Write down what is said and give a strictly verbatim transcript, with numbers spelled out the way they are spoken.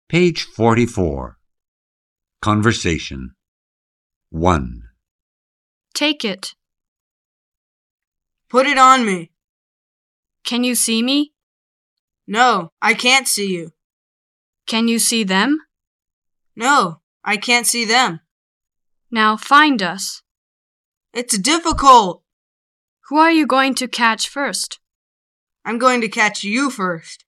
Page forty-four. Conversation. one. Take it. Put it on me. Can you see me? No, I can't see you. Can you see them? No, I can't see them. Now find us. It's difficult. Who are you going to catch first? I'm going to catch you first.